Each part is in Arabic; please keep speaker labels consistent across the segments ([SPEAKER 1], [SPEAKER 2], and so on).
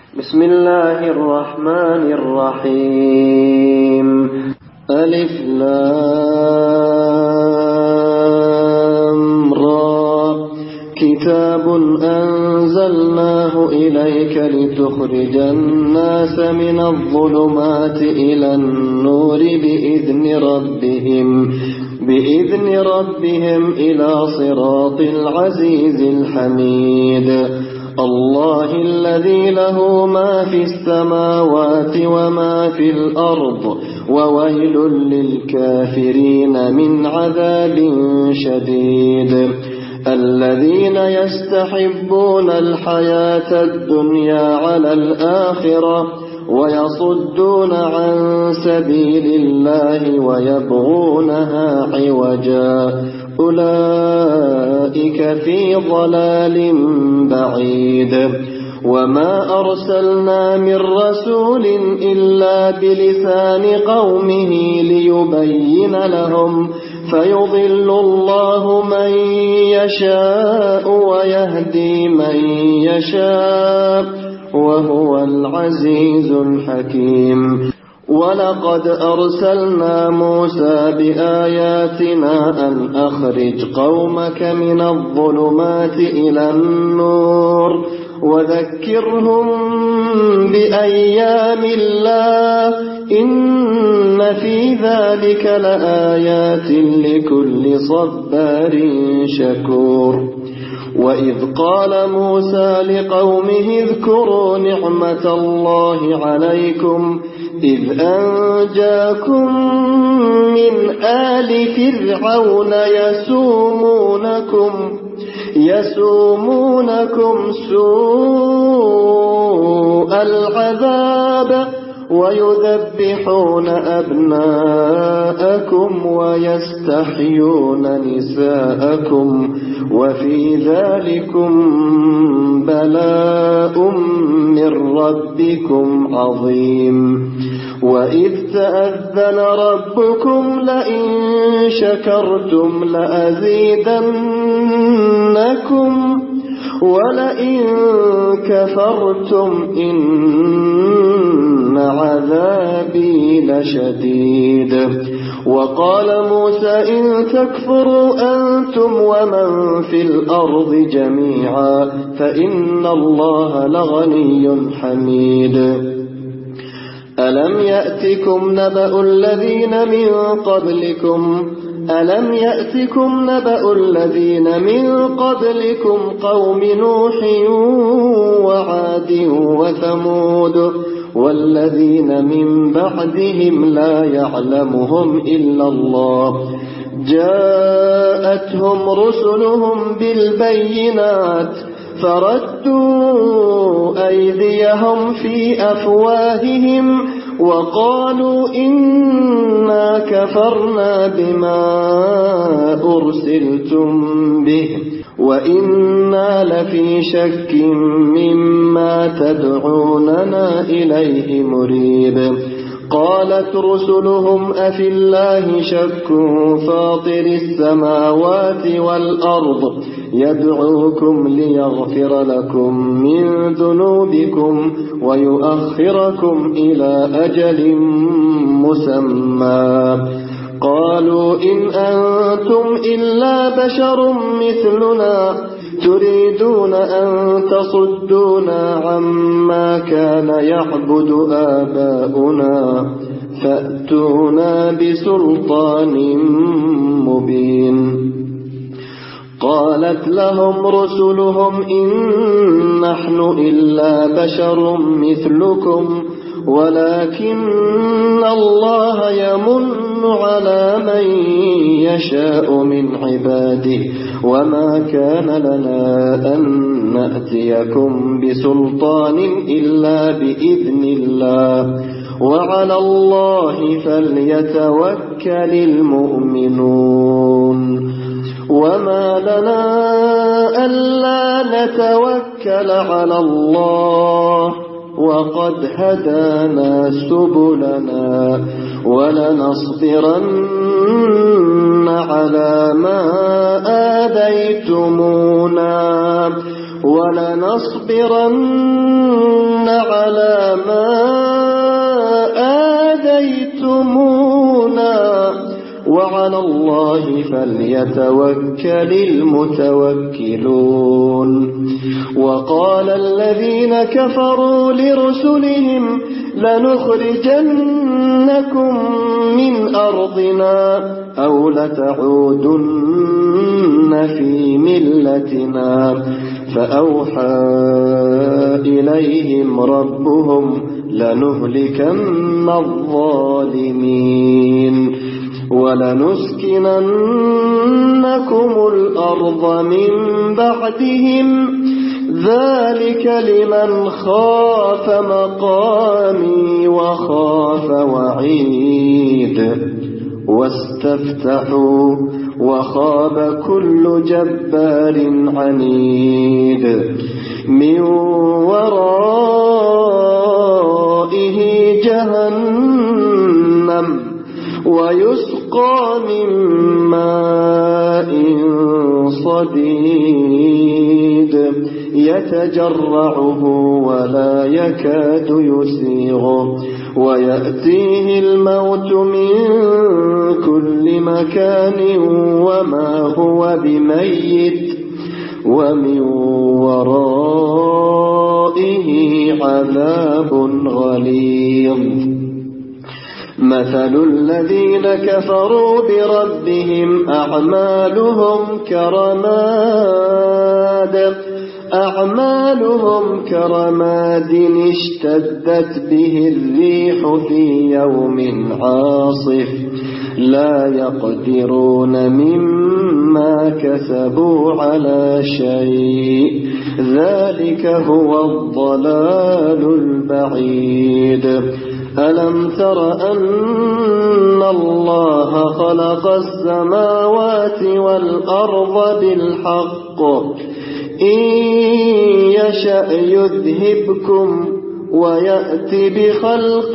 [SPEAKER 1] بسم الله الرحمن الرحيم. ألف لام را كتاب أنزلناه إليك لتخرج الناس من الظلمات إلى النور بإذن ربهم إلى صراط العزيز الحميد. الله الذي له ما في السماوات وما في الأرض وويل للكافرين من عذاب شديد. الذين يستحبون الحياة الدنيا على الآخرة ويصدون عن سبيل الله ويبغونها عوجا أولئك في ضلال بعيد. وما أرسلنا من رسول إلا بلسان قومه ليبين لهم فيضل الله من يشاء ويهدي من يشاء وهو العزيز الحكيم. ولقد أرسلنا موسى بآياتنا أن أخرج قومك من الظلمات إلى النور وذكرهم بأيام الله إن في ذلك لآيات لكل صبار شكور. وإذ قال موسى لقومه اذكروا نعمة الله عليكم إذ أنجاكم من آل فرعون يسومونكم سوء العذاب ويذبحون أبناءكم ويستحيون نساءكم وفي ذلكم بلاء من ربكم عظيم. وإذ تأذن ربكم لئن شكرتم لأزيدنكم ولئن كفرتم إن عذابي لشديد. وقال موسى إن تكفروا أنتم ومن في الأرض جميعا فإن الله لغني حميد. ألم يأتكم نبأ الذين من قبلكم قوم نوح وعاد وثمود والذين من بعدهم لا يعلمهم إلا الله جاءتهم رسلهم بالبينات فردوا أيديهم في أفواههم وقالوا إنا كفرنا بما أرسلتم به وإنا لفي شك مما تدعوننا إليه مريب. قالت رسلهم أفي الله شك فاطر السماوات والأرض يدعوكم ليغفر لكم من ذنوبكم ويؤخركم إلى أجل مسمى. قالوا إن أنتم إلا بشر مثلنا تريدون أن تصدونا عما كان يعبد آباؤنا فأتونا بسلطان مبين. قالت لهم رسلهم إن نحن إلا بشر مثلكم ولكن الله يمن على من يشاء من عباده وما كان لنا أن نأتيكم بسلطان إلا بإذن الله وعلى الله فليتوكل المؤمنون. وما لنا ألا نتوكل على الله وقد هدانا سبلنا ولنصبرن على ما آذيتمونا وعلى الله فليتوكل المتوكلون. وقال الذين كفروا لرسلهم لنخرجنكم من أرضنا أو لتعودن في ملتنا فأوحى إليهم ربهم لنهلكن الظالمين ولنسكننكم الأرض من بعدهم ذلك لمن خاف مقامي وخاف وعيد. واستفتحوا وخاب كل جبار عنيد من ورائه جهنم ويسقى من ماء صديد يتجرعه ولا يكاد يسيغه ويأتيه الموت من كل مكان وما هو بميت ومن ورائه عذاب غليظ. مثل الذين كفروا بربهم أعمالهم كرماد اشتدت به الريح في يوم عاصف لا يقدرون مما كسبوا على شيء ذلك هو الضلال البعيد. ألم تر أن الله خلق السماوات والأرض بالحق إن يشأ يذهبكم ويأتي بخلق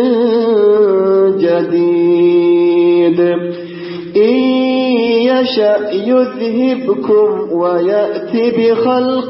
[SPEAKER 1] جديد إن يشأ يذهبكم ويأتي بخلق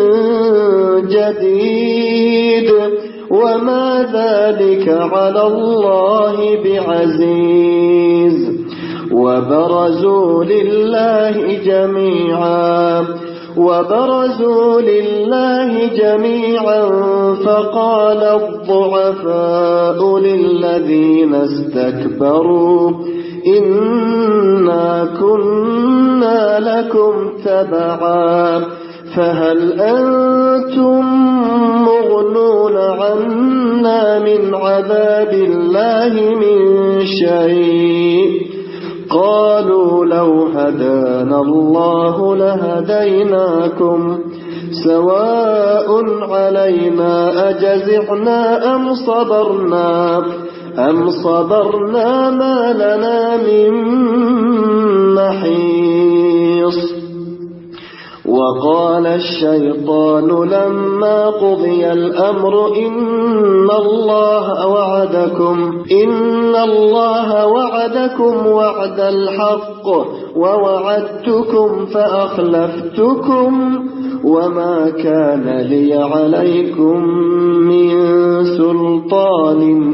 [SPEAKER 1] جديد وما ذلك على الله بعزيز. وبرزوا لله جميعا فقال الضعفاء للذين استكبروا إنا كنا لكم تبعا فهل أنتم مغنون عنا من عذاب الله من شيء قالوا لو هدانا الله لهديناكم سواء علينا أجزعنا أم صبرنا ما لنا من محيص. وقال الشيطان لما قضي الأمر إن الله وعدكم وعد الحق ووعدتكم فأخلفتكم وما كان لي عليكم من سلطان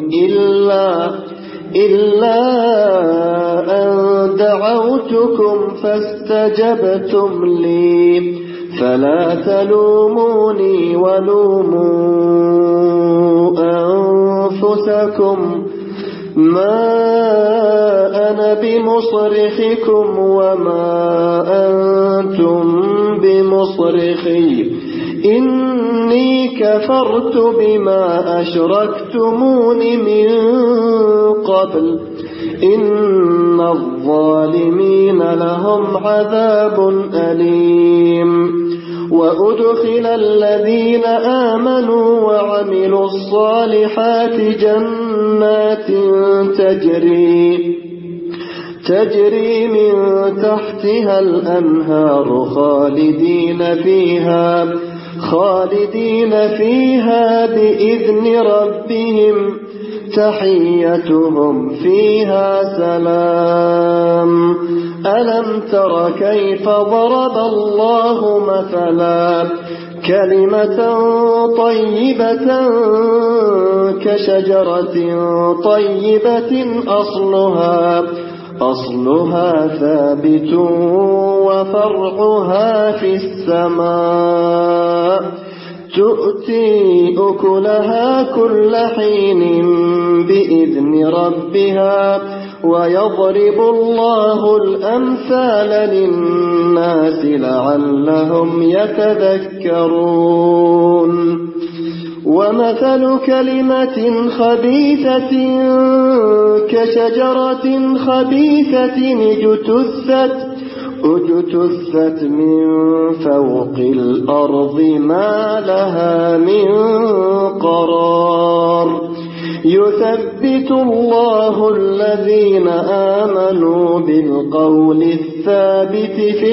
[SPEAKER 1] إلا أن دعوتكم فاستجبتم لي فلا تلوموني ولوموا أنفسكم ما أنا بمصرخكم وما أنتم بمصرخي إني كفرت بما أشركتمون من قبل إن الظالمين لهم عذاب أليم. وأدخل الذين آمنوا وعملوا الصالحات جنات تجري من تحتها الأنهار خالدين فيها بإذن ربهم تحيتهم فيها سلام. ألم تر كيف ضرب الله مثلا كلمة طيبة كشجرة طيبة أصلها ثابت وفرعها في السماء تؤتي أكلها كل حين بإذن ربها ويضرب الله الأمثال للناس لعلهم يتذكرون ومثل كلمة خبيثة كشجرة خبيثة اجتثت من فوق الأرض ما لها من قرار يثبت الله الذين آمنوا بالقول الثابت في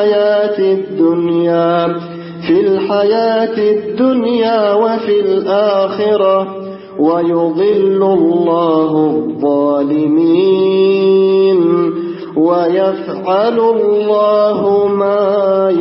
[SPEAKER 1] الحياة الدنيا وفي الآخرة ويضل الله الظالمين ويفعل الله ما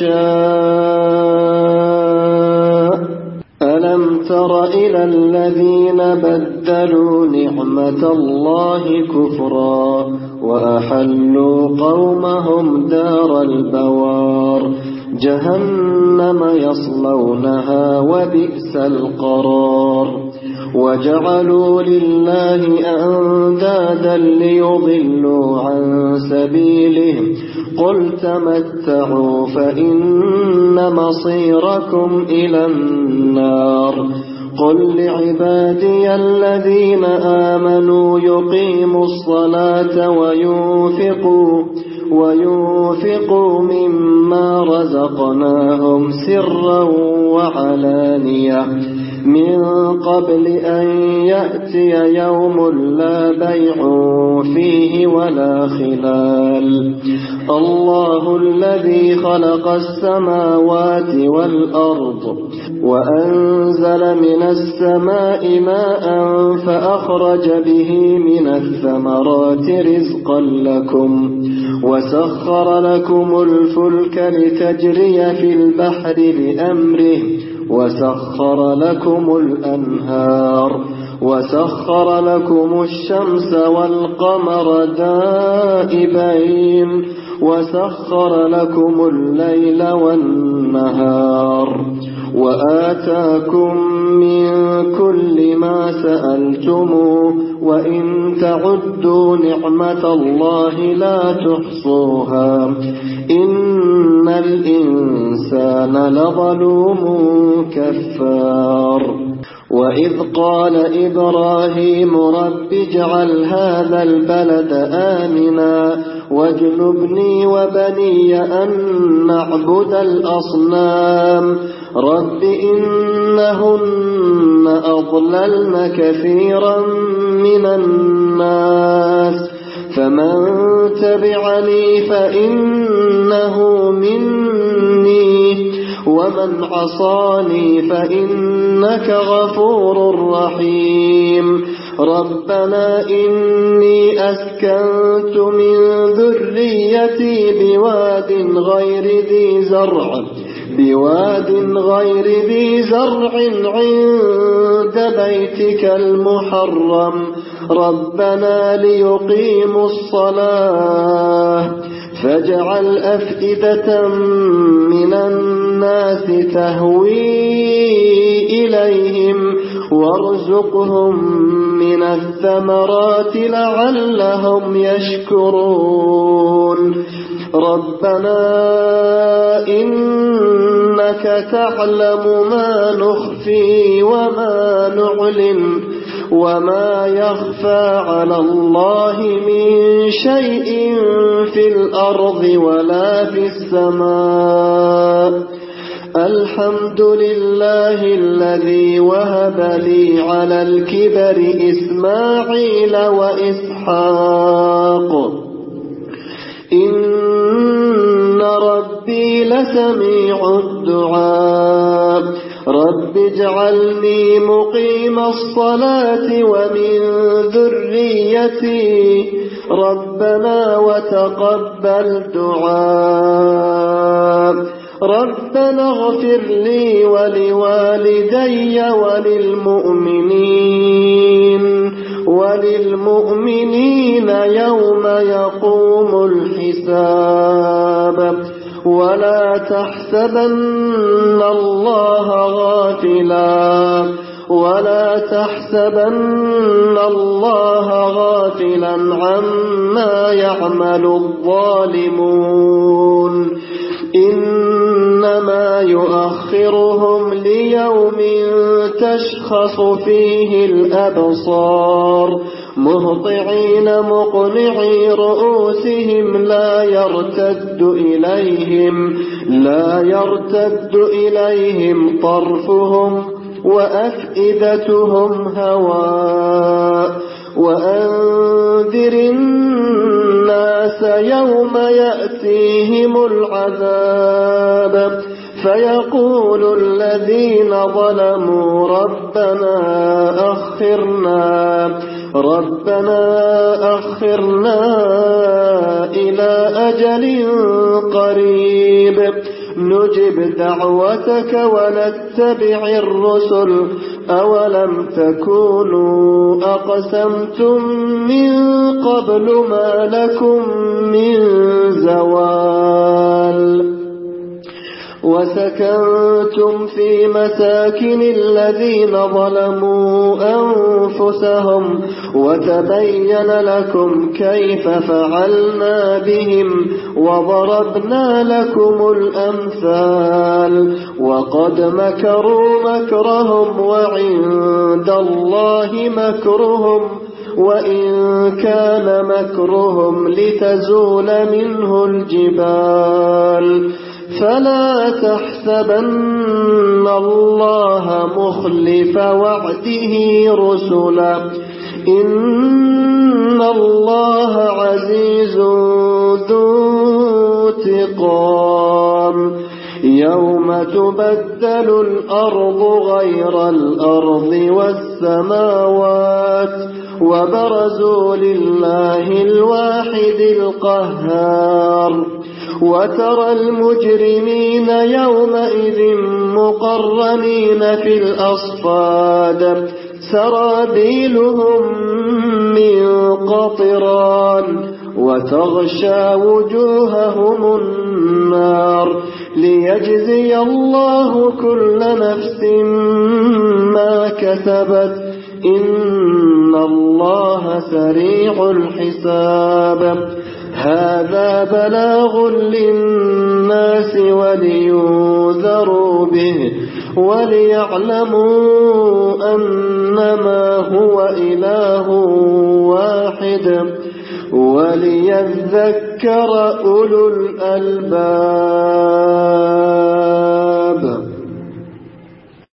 [SPEAKER 1] يشاء ألم تر إلى الذين بدلوا نعمة الله كفرا وأحلوا قومهم دار البوار جهنم يصلونها وبئس القرار وجعلوا لله أندادا ليضلوا عن سبيله قل تمتعوا فإن مصيركم إلى النار قل لعبادي الذين آمنوا يقيموا الصلاة وينفقوا مما رزقناهم سرا وعلانية من قبل أن يأتي يوم لا بيع فيه ولا خلال الله الذي خلق السماوات والأرض وأنزل من السماء ماء فأخرج به من الثمرات رزقا لكم وسخر لكم الفلك لتجري في البحر بأمره وسخر لكم الأنهار وسخر لكم الشمس والقمر دائبين وسخر لكم الليل والنهار وآتاكم من كل ما سألتموه وإن تعدوا نعمة الله لا تحصوها إن الإنسان لظلوم كفار وإذ قال إبراهيم رب اجعل هذا البلد آمنا واجنبني وبني أن نعبد الأصنام رب إنهن أضللن كثيرا من الناس فمن تبعني فإنه مني ومن عصاني فإنك غفور رحيم ربنا إني أسكنت من ذريتي بواد غير ذي زرع عند بيتك المحرم ربنا ليقيموا الصلاة فاجعل أفئدة من الناس تهوي إليهم وارزقهم من الثمرات لعلهم يشكرون ربنا إنك تعلم ما نخفي وما نعلن وما يخفى على الله من شيء في الأرض ولا في السماء الحمد لله الذي وهب لي على الكبر إسماعيل وإسحاق إن ربي لسميع الدعاء رب اجعلني مقيم الصلاة ومن ذريتي ربنا وتقبل دعاء ربنا اغفر لي ولوالدي وللمؤمنين وللمؤمنين يوم يقوم الحساب ولا تحسبن الله غافلا عما يعمل الظالمون إنما يؤخرهم ليوم تشخص فيه الأبصار مهطعين مقنعي رؤوسهم لا يرتد إليهم طرفهم وأفئدتهم هواء وأنذر الناس يوم يأتيهم العذاب فيقول الذين ظلموا ربنا أخرنا إلى أجل قريب نجب دعوتك ونتبع الرسل أولم تكونوا أقسمتم من قبل ما لكم من زوال وسكنتم في مساكن الذين ظلموا أنفسهم وتبين لكم كيف فعلنا بهم وضربنا لكم الأمثال وقد مكروا مكرهم وعند الله مكرهم وإن كان مكرهم لتزول منه الجبال فلا تحسبن الله مخلف وعده رسلا إن الله عزيز ذو انتقام يوم تبدل الأرض غير الأرض والسماوات وبرزوا لله الواحد القهار وترى المجرمين يومئذ مقرنين في الأصفاد سرابيلهم من قطران وتغشى وجوههم النار ليجزي الله كل نفس ما كسبت إن الله سريع الحساب هذا بلاغ للناس ولينذروا به وليعلموا أنما هو إله واحد وليذكر أولو الألباب.